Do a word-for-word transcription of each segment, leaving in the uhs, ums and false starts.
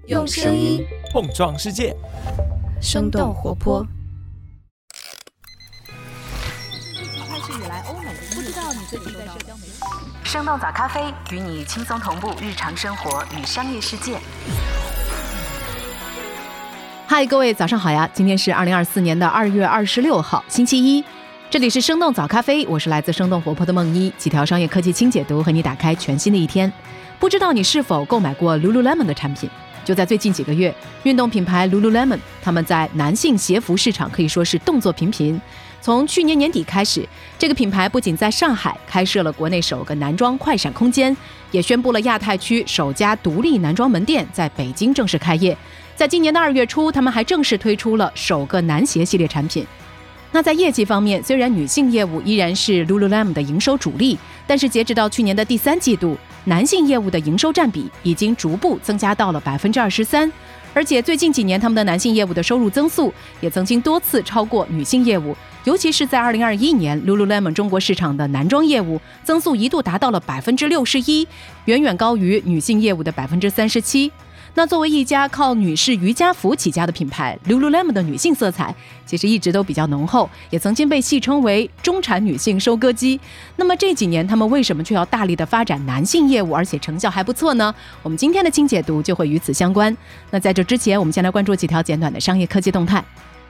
用声音碰撞世界， 生动活泼。 开始以来，欧美不知道你最近在社交媒体。 生动早咖啡与你轻松同步日常生活与商业世界。 嗨，各位早上好呀！今天是二零二四年的二月二十六号，星期一。这里是生动早咖啡，我是来自生动活泼的梦一，几条商业科技轻解读，和你打开全新的一天。不知道你是否购买过 Lululemon 的产品？就在最近几个月，运动品牌 Lululemon 他们在男性鞋服市场可以说是动作频频。从去年年底开始，这个品牌不仅在上海开设了国内首个男装快闪空间，也宣布了亚太区首家独立男装门店在北京正式开业。在今年的二月初，他们还正式推出了首个男鞋系列产品。那在业绩方面，虽然女性业务依然是 Lululemon 的营收主力，但是截止到去年的第三季度，男性业务的营收占比已经逐步增加到了 百分之二十三， 而且最近几年他们的男性业务的收入增速也曾经多次超过女性业务，尤其是在二零二一年 Lululemon 中国市场的男装业务增速一度达到了 百分之六十一， 远远高于女性业务的 百分之三十七。那作为一家靠女士瑜伽服起家的品牌， Lululemon 的女性色彩其实一直都比较浓厚，也曾经被戏称为中产女性收割机。那么这几年他们为什么却要大力的发展男性业务，而且成效还不错呢？我们今天的轻解读就会与此相关。那在这之前，我们先来关注几条简短的商业科技动态。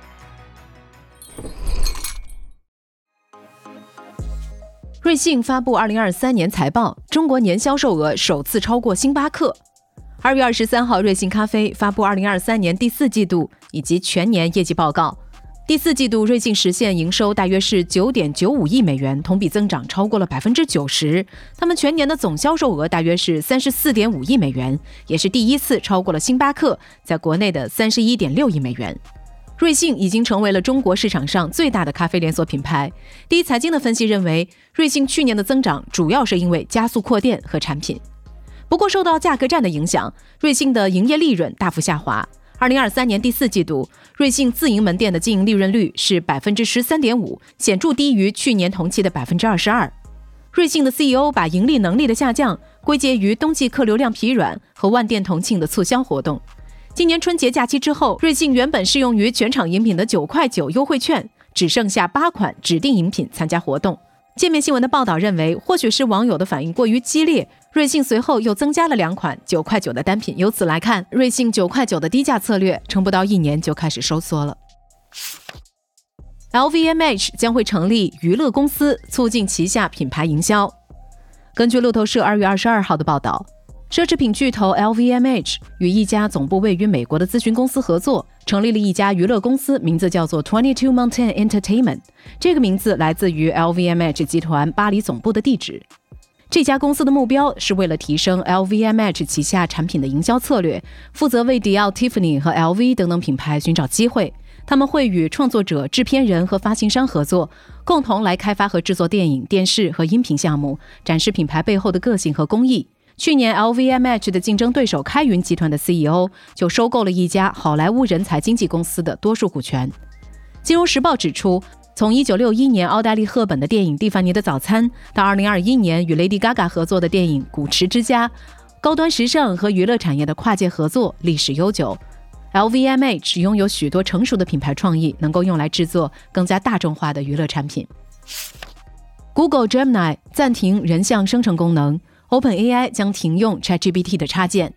瑞幸发布二零二三年财报，中国年销售额首次超过星巴克。二月二十三号，瑞幸咖啡发布二零二三年第四季度以及全年业绩报告。第四季度，瑞幸实现营收大约是 九点九五亿美元，同比增长超过了 百分之九十。他们全年的总销售额大约是 三十四点五亿美元，也是第一次超过了星巴克在国内的 三十一点六亿美元。瑞幸已经成为了中国市场上最大的咖啡连锁品牌。第一财经的分析认为，瑞幸去年的增长主要是因为加速扩店和产品。不过受到价格战的影响，瑞幸的营业利润大幅下滑。二零二三年第四季度，瑞幸自营门店的经营利润率是 百分之十三点五， 显著低于去年同期的 百分之二十二。瑞幸的 C E O 把盈利能力的下降归结于冬季客流量疲软和万店同庆的促销活动。今年春节假期之后，瑞幸原本适用于全场饮品的九块九优惠券只剩下八款指定饮品参加活动。界面新闻的报道认为，或许是网友的反应过于激烈，瑞幸随后又增加了两款九块九的单品。由此来看，瑞幸九块九的低价策略撑不到一年就开始收缩了。L V M H 将会成立娱乐公司，促进旗下品牌营销。根据路透社二月二十二号的报道，奢侈品巨头 L V M H 与一家总部位于美国的咨询公司合作，成立了一家娱乐公司，名字叫做二十二 Mountain Entertainment。 这个名字来自于 L V M H 集团巴黎总部的地址。这家公司的目标是为了提升 L V M H 旗下产品的营销策略，负责为迪奥、Tiffany 和 L V 等等品牌寻找机会。他们会与创作者、制片人和发行商合作，共同来开发和制作电影、电视和音频项目，展示品牌背后的个性和工艺。去年 L V M H 的竞争对手开云集团的 C E O 就收购了一家好莱坞人才经纪公司的多数股权。金融时报指出，从一九六一年奥黛丽·赫本的电影《蒂凡尼的早餐》到二零二一年与 Lady Gaga 合作的电影《古驰之家》，高端时尚和娱乐产业的跨界合作历史悠久。L V M H 拥有许多成熟的品牌创意，能够用来制作更加大众化的娱乐产品。Google Gemini 暂停人像生成功能， OpenAI 将停用 ChatGPT 的插件。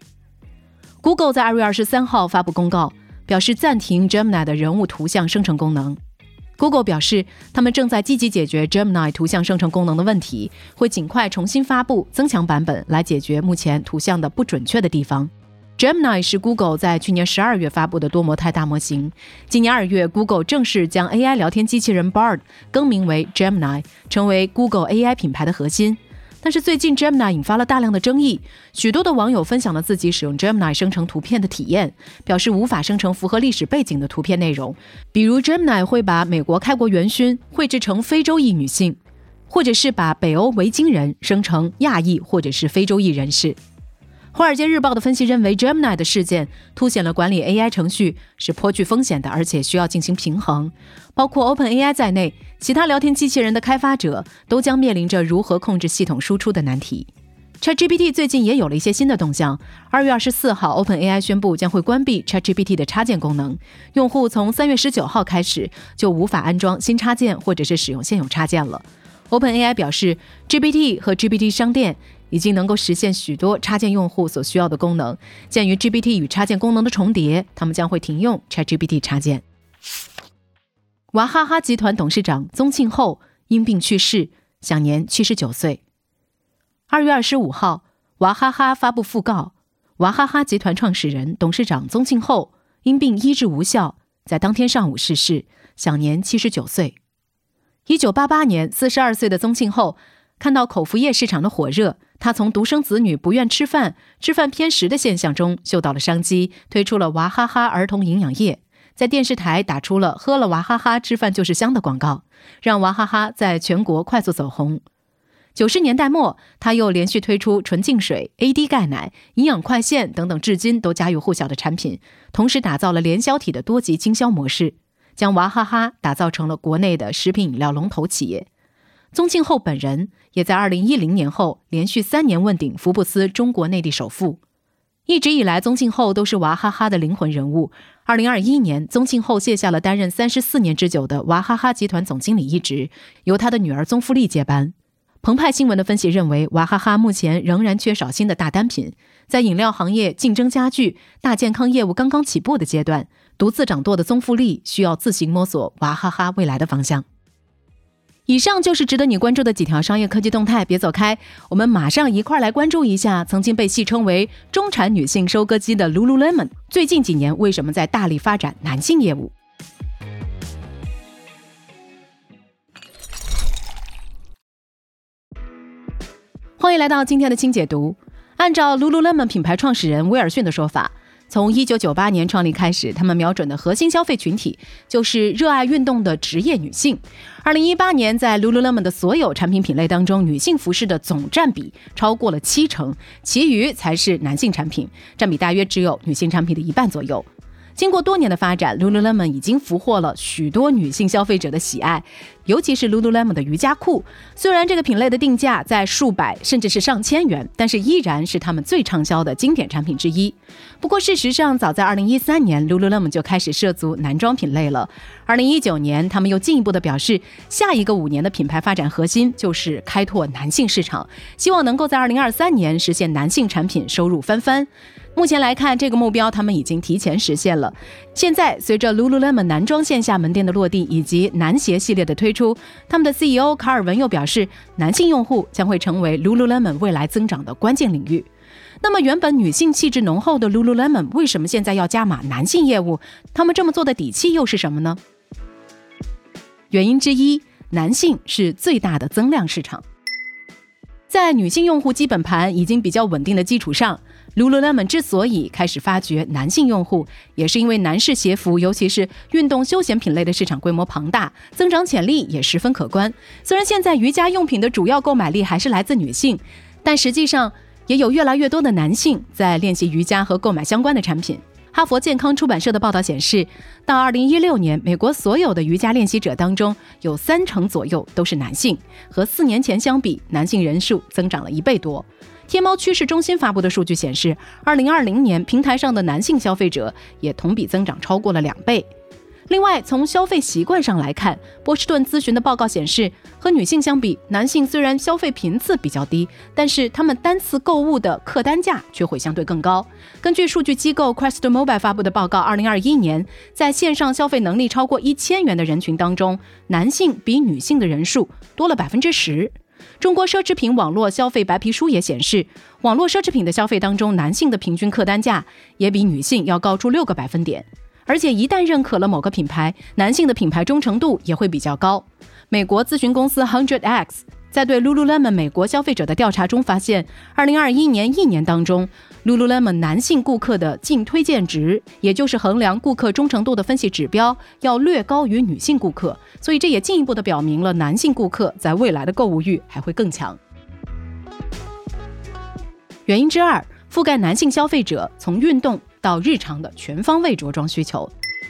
Google 在二月二十三号发布公告，表示暂停 Gemini 的人物图像生成功能。Google 表示，他们正在积极解决 Gemini 图像生成功能的问题，会尽快重新发布增强版本来解决目前图像的不准确的地方。Gemini 是 Google 在去年十二月发布的多模态大模型。今年二月 Google 正式将 A I 聊天机器人 Bard 更名为 Gemini， 成为 Google A I 品牌的核心。但是最近 Gemini 引发了大量的争议，许多的网友分享了自己使用 Gemini 生成图片的体验，表示无法生成符合历史背景的图片内容，比如 Gemini 会把美国开国元勋绘制成非洲裔女性，或者是把北欧维京人生成亚裔或者是非洲裔人士。华尔街日报的分析认为， Gemini 的事件凸显了管理 A I 程序是颇具风险的，而且需要进行平衡。包括 OpenAI 在内，其他聊天机器人的开发者都将面临着如何控制系统输出的难题。 ChatGPT 最近也有了一些新的动向。二月二十四号 OpenAI 宣布将会关闭 ChatGPT 的插件功能，用户从三月十九号开始就无法安装新插件或者是使用现有插件了。OpenAI 表示 G P T 和 G P T 商店已经能够实现许多插件用户所需要的功能，鉴于 G P T 与插件功能的重叠，他们将会停用 ChatGPT 插件。娃哈哈集团董事长宗庆后因病去世，享年七十九岁。二月二十五号，娃哈哈发布讣告，娃哈哈集团创始人、董事长宗庆后因病医治无效，在当天上午逝世，享年七十九岁。一九八八年，四十二岁的宗庆后看到口服液市场的火热，他从独生子女不愿吃饭、吃饭偏食的现象中嗅到了商机，推出了娃哈哈儿童营养液，在电视台打出了喝了娃哈哈吃饭就是香的广告，让娃哈哈在全国快速走红。九十年代末，他又连续推出纯净水、A D 钙奶、营养快线等等至今都家喻户晓的产品，同时打造了联销体的多级经销模式，将娃哈哈打造成了国内的食品饮料龙头企业。宗庆后本人也在二零一零年后连续三年问鼎福布斯中国内地首富。一直以来，宗庆后都是娃哈哈的灵魂人物。二零二一年，宗庆后卸下了担任三十四年之久的娃哈哈集团总经理一职，由他的女儿宗馥莉接班。澎湃新闻的分析认为，娃哈哈目前仍然缺少新的大单品，在饮料行业竞争加剧、大健康业务刚刚起步的阶段，独自掌舵的宗馥莉需要自行摸索娃哈哈未来的方向。以上就是值得你关注的几条商业科技动态，别走开，我们马上一块来关注一下曾经被戏称为中产女性收割机的 Lululemon 最近几年为什么在大力发展男性业务。欢迎来到今天的轻解读。按照 Lululemon 品牌创始人威尔逊的说法，从一九九八年创立开始，他们瞄准的核心消费群体就是热爱运动的职业女性。二零一八年，在 Lululemon 的所有产品品类当中，女性服饰的总占比超过了七成，其余才是男性产品，占比大约只有女性产品的一半左右。经过多年的发展， Lululemon 已经俘获了许多女性消费者的喜爱，尤其是 Lululemon 的瑜伽裤。虽然这个品类的定价在数百甚至是上千元，但是依然是他们最畅销的经典产品之一。不过事实上，早在二零一三年 Lululemon 就开始涉足男装品类了。二零一九年，他们又进一步的表示，下一个五年的品牌发展核心就是开拓男性市场，希望能够在二零二三年实现男性产品收入翻番。目前来看，这个目标他们已经提前实现了。现在随着 Lululemon 男装线下门店的落地以及男鞋系列的推出，他们的 C E O 卡尔文又表示，男性用户将会成为 Lululemon 未来增长的关键领域。那么原本女性气质浓厚的 Lululemon 为什么现在要加码男性业务？他们这么做的底气又是什么呢？原因之一，男性是最大的增量市场。在女性用户基本盘已经比较稳定的基础上， Lululemon 之所以开始发掘男性用户，也是因为男士鞋服尤其是运动休闲品类的市场规模庞大，增长潜力也十分可观。虽然现在瑜伽用品的主要购买力还是来自女性，但实际上也有越来越多的男性在练习瑜伽和购买相关的产品。哈佛健康出版社的报道显示，到二零一六年，美国所有的瑜伽练习者当中，有三成左右都是男性，和四年前相比，男性人数增长了一倍多。天猫趋势中心发布的数据显示，二零二零年平台上的男性消费者也同比增长超过了两倍。另外，从消费习惯上来看，波士顿咨询的报告显示，和女性相比，男性虽然消费频次比较低，但是他们单次购物的客单价却会相对更高。根据数据机构 Quest Mobile 发布的报告，二零二一年，在线上消费能力超过一千元的人群当中，男性比女性的人数多了百分之十。中国奢侈品网络消费白皮书也显示，网络奢侈品的消费当中，男性的平均客单价也比女性要高出六个百分点。而且一旦认可了某个品牌，男性的品牌忠诚度也会比较高。美国咨询公司 hundred X 在对 Lululemon 美国消费者的调查中发现，二零二一年一年当中， Lululemon 男性顾客的净推荐值，也就是衡量顾客忠诚度的分析指标，要略高于女性顾客，所以这也进一步的表明了男性顾客在未来的购物欲还会更强。原因之二，覆盖男性消费者从运动到日常的全方位着装需求。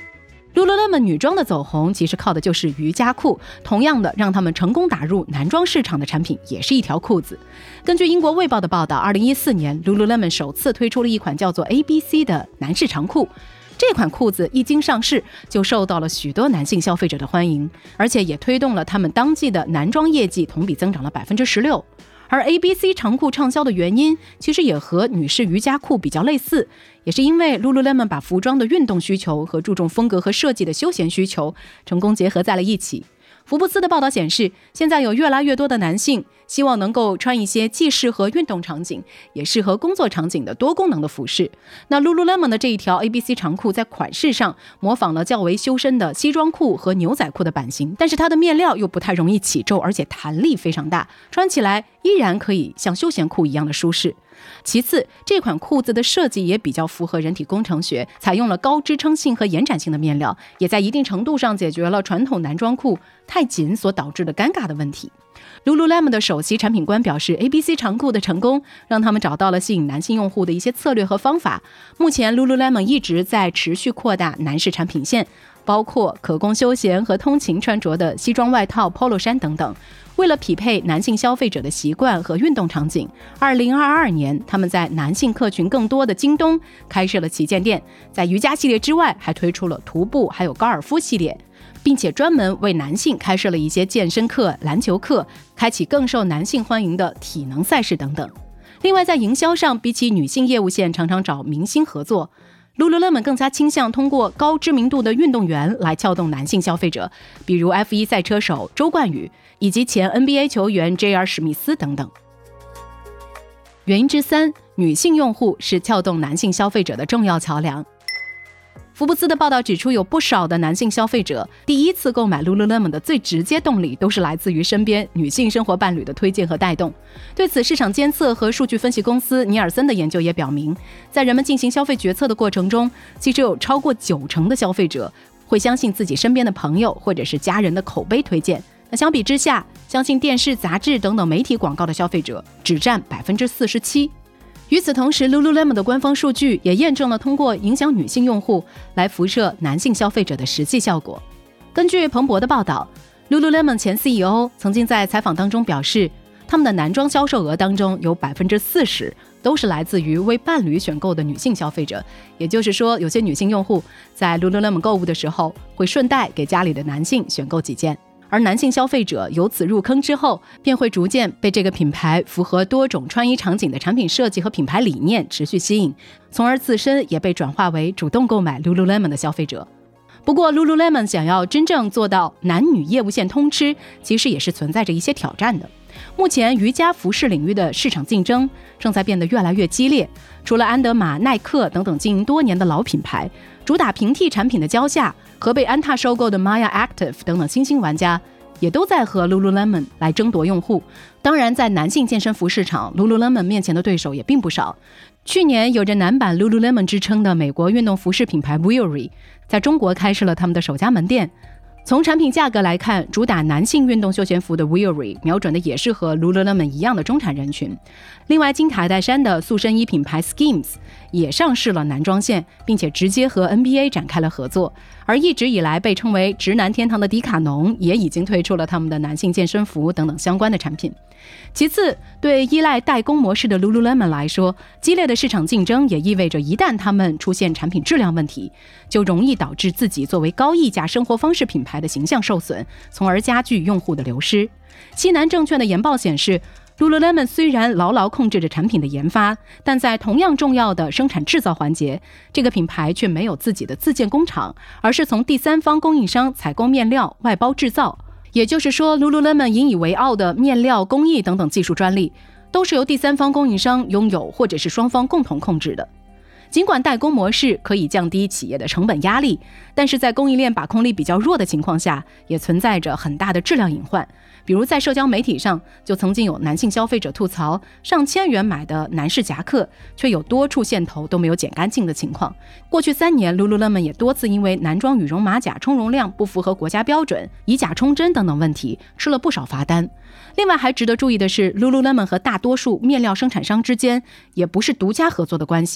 Lululemon 女装的走红其实靠的就是瑜伽裤，同样的让他们成功打入男装市场的产品也是一条裤子。根据英国卫报的报道，二零一四年 Lululemon 首次推出了一款叫做 A B C 的男士长裤，这款裤子一经上市就受到了许多男性消费者的欢迎，而且也推动了他们当季的男装业绩同比增长了 百分之十六。而 A B C 长裤畅销的原因其实也和女士瑜伽裤比较类似，也是因为 Lululemon 把服装的运动需求和注重风格和设计的休闲需求成功结合在了一起。福布斯的报道显示，现在有越来越多的男性希望能够穿一些既适合运动场景也适合工作场景的多功能的服饰。那 Lululemon 的这一条 A B C 长裤在款式上模仿了较为修身的西装裤和牛仔裤的版型，但是它的面料又不太容易起皱，而且弹力非常大，穿起来依然可以像休闲裤一样的舒适。其次，这款裤子的设计也比较符合人体工程学，采用了高支撑性和延展性的面料，也在一定程度上解决了传统男装裤太紧所导致的尴尬的问题。Lululemon 的首席产品官表示， A B C 长裤的成功让他们找到了吸引男性用户的一些策略和方法。目前 Lululemon 一直在持续扩大男士产品线，包括可供休闲和通勤穿着的西装外套、polo 衫等等。为了匹配男性消费者的习惯和运动场景，二零二二年他们在男性客群更多的京东开设了旗舰店，在瑜伽系列之外还推出了徒步还有高尔夫系列，并且专门为男性开设了一些健身课、篮球课，开启更受男性欢迎的体能赛事等等。另外在营销上，比起女性业务线常常找明星合作， Lululemon 更加倾向通过高知名度的运动员来撬动男性消费者，比如 F 一 赛车手周冠宇以及前 N B A 球员 J R 史密斯等等。原因之三，女性用户是撬动男性消费者的重要桥梁。福布斯的报道指出，有不少的男性消费者第一次购买 Lululemon 的最直接动力都是来自于身边女性生活伴侣的推荐和带动。对此，市场监测和数据分析公司尼尔森的研究也表明，在人们进行消费决策的过程中，其实有超过九成的消费者会相信自己身边的朋友或者是家人的口碑推荐。那相比之下，相信电视、杂志等等媒体广告的消费者只占 百分之四十七。与此同时， Lululemon 的官方数据也验证了通过影响女性用户来辐射男性消费者的实际效果。根据彭博的报道， Lululemon 前 C E O 曾经在采访当中表示，他们的男装销售额当中有 百分之四十 都是来自于为伴侣选购的女性消费者，也就是说，有些女性用户在 Lululemon 购物的时候会顺带给家里的男性选购几件。而男性消费者由此入坑之后，便会逐渐被这个品牌符合多种穿衣场景的产品设计和品牌理念持续吸引，从而自身也被转化为主动购买 Lululemon 的消费者。不过 Lululemon 想要真正做到男女业务线通吃，其实也是存在着一些挑战的。目前瑜伽服饰领域的市场竞争正在变得越来越激烈，除了安德玛、耐克等等经营多年的老品牌，主打平替产品的蕉下和被安踏收购的 Maya Active 等等新兴玩家也都在和 Lululemon 来争夺用户。当然，在男性健身服市场， Lululemon 面前的对手也并不少。去年有着男版 Lululemon 之称的美国运动服饰品牌 Vuori 在中国开设了他们的首家门店。从产品价格来看，主打男性运动休闲服的 Vuori 瞄准的也是和 Lululemon 一样的中产人群。另外，金卡戴珊的塑身衣品牌 Skims 也上市了男装线，并且直接和 N B A 展开了合作。而一直以来被称为直男天堂的迪卡侬也已经推出了他们的男性健身服等等相关的产品。其次，对依赖代工模式的 Lululemon 来说，激烈的市场竞争也意味着一旦他们出现产品质量问题，就容易导致自己作为高溢价生活方式品牌的形象受损，从而加剧用户的流失。西南证券的研报显示， Lululemon 虽然牢牢控制着产品的研发，但在同样重要的生产制造环节，这个品牌却没有自己的自建工厂，而是从第三方供应商采购面料，外包制造。也就是说， Lululemon 引以为傲的面料、工艺等等技术专利，都是由第三方供应商拥有，或者是双方共同控制的。尽管代工模式可以降低企业的成本压力，但是在供应链把控力比较弱的情况下，也存在着很大的质量隐患。比如在社交媒体上，就曾经有男性消费者吐槽，上千元买的男士夹克却有多处线头都没有剪干净的情况。过去三年 Lululemon 也多次因为男装羽绒马甲充绒量不符合国家标准、以假充真等等问题，吃了不少罚单。另外还值得注意的是， Lululemon 和大多数面料生产商之间也不是独家合作的关系，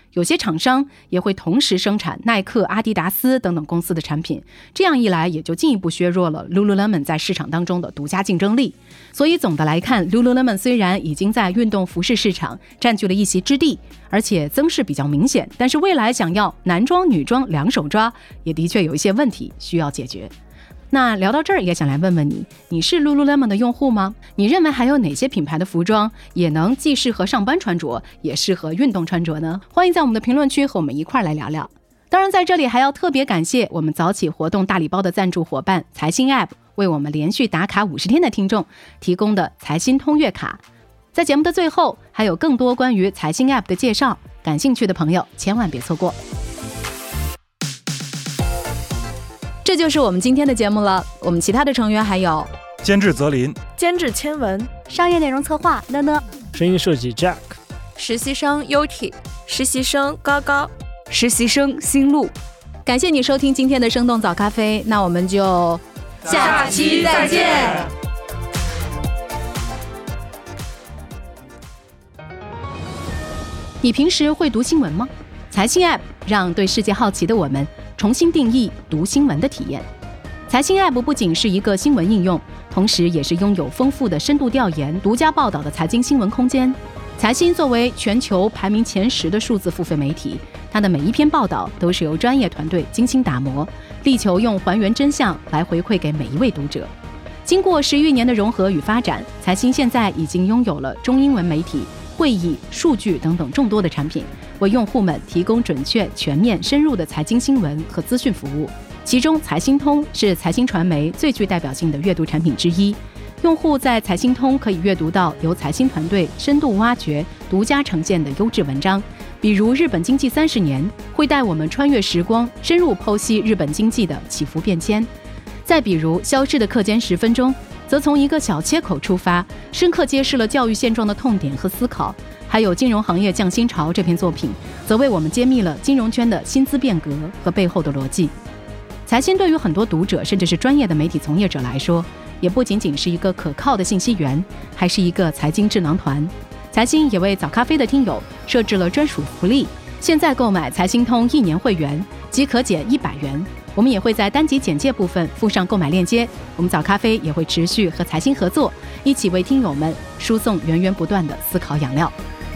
有些厂商也会同时生产耐克、阿迪达斯等等公司的产品，这样一来也就进一步削弱了 Lululemon 在市场当中的独家竞争力。所以总的来看， Lululemon 虽然已经在运动服饰市场占据了一席之地，而且增势比较明显，但是未来想要男装女装两手抓，也的确有一些问题需要解决。那聊到这儿，也想来问问你，你是 Lululemon 的用户吗？你认为还有哪些品牌的服装也能既适合上班穿着，也适合运动穿着呢？欢迎在我们的评论区和我们一块来聊聊。当然在这里还要特别感谢我们早起活动大礼包的赞助伙伴财新 App 为我们连续打卡五十天的听众提供的财新通月卡。在节目的最后还有更多关于财新 App 的介绍，感兴趣的朋友千万别错过。这就是我们今天的节目了，我们其他的成员还有监制泽林， 监制千文， 商业内容策划呢呢， 声音设计 Jack， 实习生 Yuki， 实习生高高， 实习生新路。 感谢你收听今天的生动早咖啡，那我们就下期再见。 你平时会读新闻吗？财新 App 让对世界好奇的我们重新定义读新闻的体验。财新 App 不仅是一个新闻应用，同时也是拥有丰富的深度调研、独家报道的财经新闻空间。财新作为全球排名前十的数字付费媒体，它的每一篇报道都是由专业团队精心打磨，力求用还原真相来回馈给每一位读者。经过十余年的融合与发展，财新现在已经拥有了中英文媒体、会议、数据等等众多的产品，为用户们提供准确、全面、深入的财经新闻和资讯服务。其中财新通是财新传媒最具代表性的阅读产品之一，用户在财新通可以阅读到由财新团队深度挖掘、独家呈现的优质文章，比如日本经济三十年，会带我们穿越时光，深入剖析日本经济的起伏变迁。再比如消失的课间十分钟，则从一个小切口出发，深刻揭示了教育现状的痛点和思考。还有金融行业降薪潮这篇作品，则为我们揭秘了金融圈的薪资变革和背后的逻辑。财新对于很多读者甚至是专业的媒体从业者来说，也不仅仅是一个可靠的信息源，还是一个财经智囊团。财新也为早咖啡的听友设置了专属福利，现在购买财新通一年会员即可减一百元。我们也会在单集简介部分附上购买链接，我们早咖啡也会持续和财新合作，一起为听友们输送源源不断的思考养料。